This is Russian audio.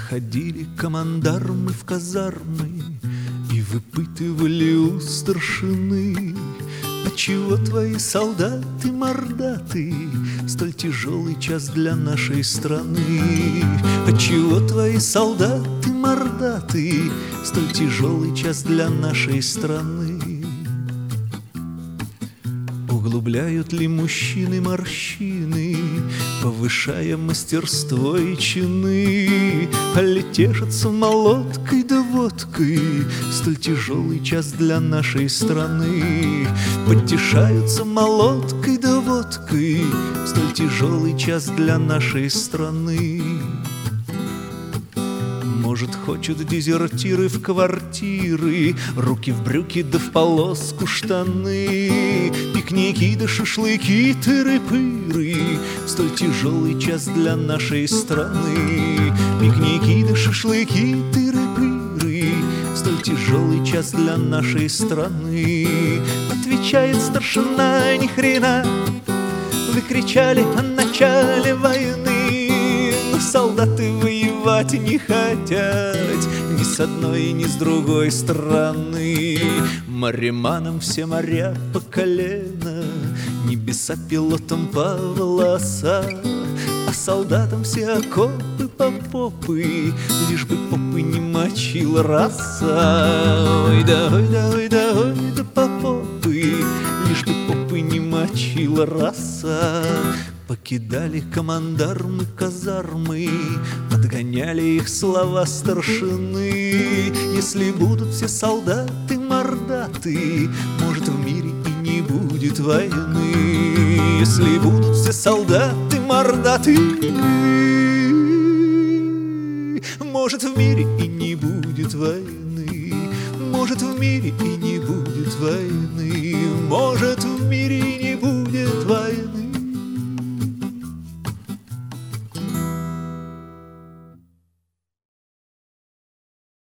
Заходили командармы в казармы и выпытывали у старшины: отчего твои солдаты мордаты, столь тяжелый час для нашей страны? Отчего твои солдаты мордаты, столь тяжелый час для нашей страны? Углубляют ли мужчины морщины, повышая мастерство и чины? Али тешатся молоткой да водкой, столь тяжелый час для нашей страны? Потешаются молоткой да водкой, столь тяжелый час для нашей страны. Может, хочут дезертиры в квартиры, руки в брюки да в полоску штаны, пикники да шашлыки, тыры-пыры, столь тяжелый час для нашей страны. Пикники да шашлыки, тыры-пыры, столь тяжелый час для нашей страны. Отвечает старшина: ни хрена, вы кричали о начале войны, но солдаты воевать не хотят ни с одной, ни с другой стороны. Мареманам все моря по колено, небеса пилотам по волоса, а солдатам все окопы по попы, лишь бы попы не мочила раса. Ой да, ой да, ой да, ой да по попы, лишь бы попы не мочила раса. Покидали командармы казармы, отгоняли их слова старшины. Если будут все солдаты мордаты, может, в мире и не будет войны. Если будут все солдаты мордаты, может, в мире и не будет войны. Может, в мире и не будет войны. Может,